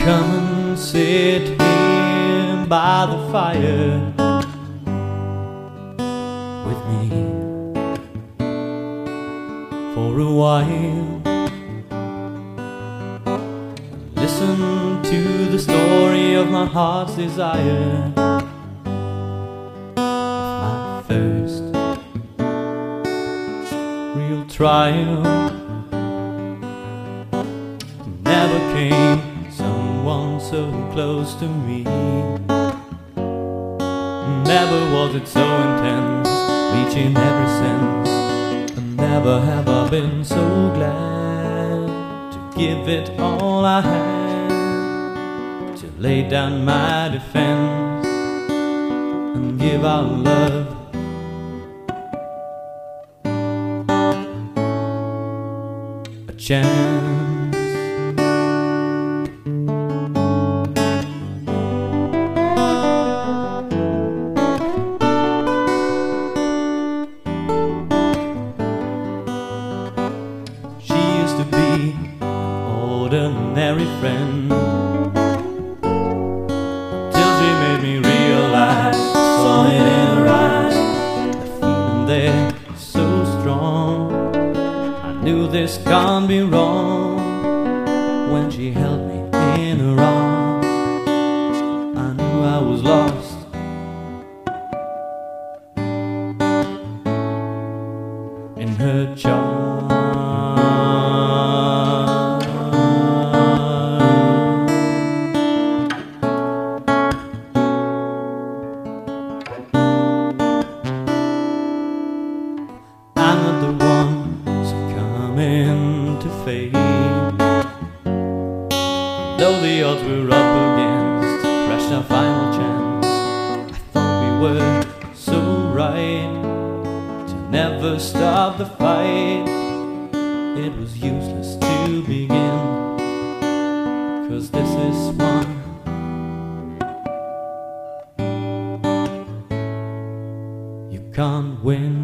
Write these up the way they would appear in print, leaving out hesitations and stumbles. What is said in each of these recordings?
Come and sit here by the fire with me for a while. Listen to the story of my heart's desire, of my first real trial. Never came someone so close to me. Never was it so intense, reaching every sense. And never have I been so glad to give it all I had, to lay down my defense and give our love a chance. To be an ordinary friend, till she made me realize, saw it in her eyes, the feeling there is so strong. I knew this can't be wrong. When she held me in her arms, I knew I was lost. In her charms, I'm not the one succumbing to fate. Though the odds were up against, crashed our final chance. I thought we were so right to never stop the fight. It was useless to begin, 'cause this is one you can't win.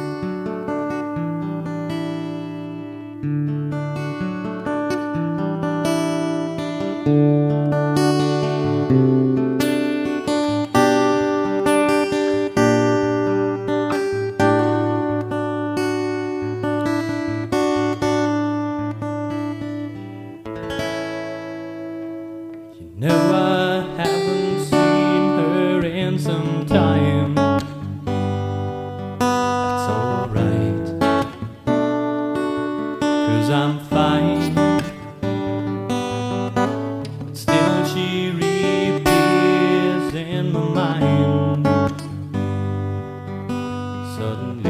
You know I haven't seen her in some time. That's alright, 'cause I'm fine. But still she reappears in my mind. Suddenly